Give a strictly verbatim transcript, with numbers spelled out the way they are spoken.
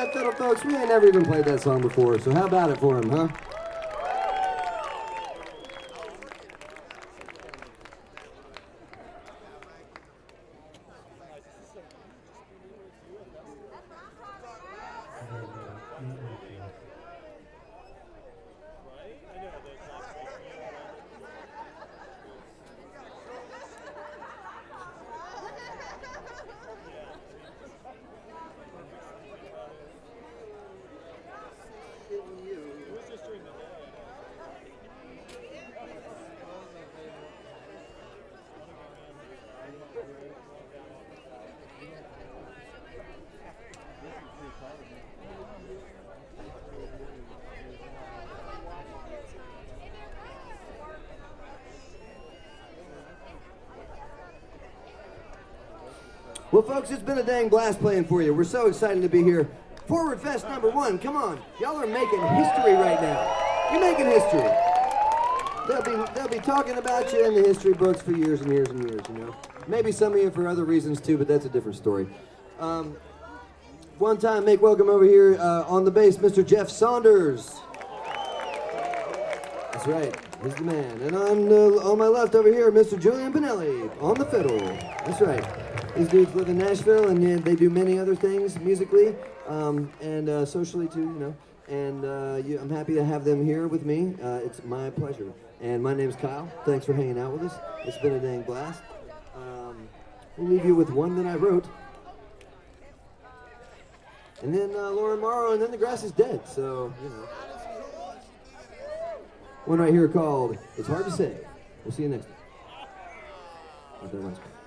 right, fiddle folks, we ain't never even played that song before, so how about it for him, huh? Well, folks, it's been a dang blast playing for you. We're so excited to be here. Forward Fest number one, come on. Y'all are making history right now. You're making history. They'll be, they'll be talking about you in the history books for years and years and years, you know. Maybe some of you for other reasons, too, but that's a different story. Um, one time, make welcome over here uh, on the bass, Mister Jeff Saunders. That's right. He's the man. And on, uh, on my left over here, Mister Julian Pinelli on the fiddle. That's right. These dudes live in Nashville, and uh, they do many other things musically um, and uh, socially too, you know. And uh, you, I'm happy to have them here with me. Uh, it's my pleasure. And my name's Kyle. Thanks for hanging out with us. It's been a dang blast. Um, we'll leave you with one that I wrote. And then uh, Lauren Morrow, and then The Grass is Dead. So, you know. One right here called It's Hard to Say. We'll see you next time.